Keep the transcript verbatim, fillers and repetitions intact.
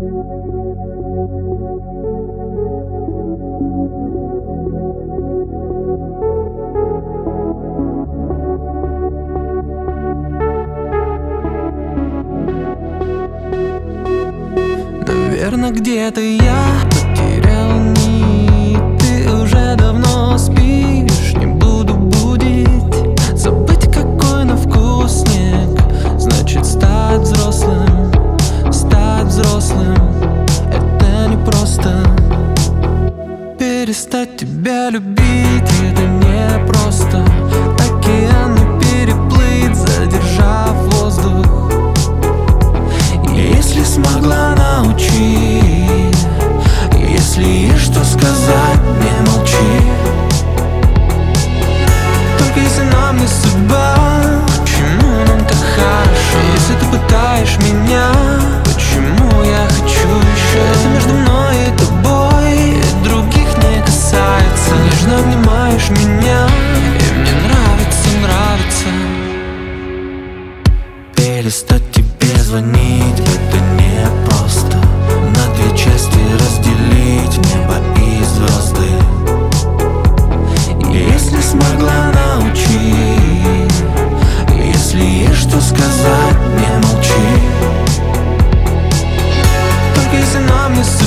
Наверно, где-то я потерял нить. Ты уже давно спишь, не буду будить. Забыть, какой на вкус снег, значит стать взрослым. Стать взрослым — это не просто. Перестать тебя любить — это не просто. Океаны переплыть, задержав воздух. Если смогла научить, если есть что сказать, не молчи. Только если нам не судьба, почему нам так хорошо? Если ты пытаешь меня, почему я хочу еще? Это между мной и тобой, и других не касается. Нежно обнимаешь меня, и мне нравится, нравится. Перестать тебе звонить — это не просто. На две части разделить небо и звезды. Если смогла научить, если есть что сказать, не молчи. Только если нам не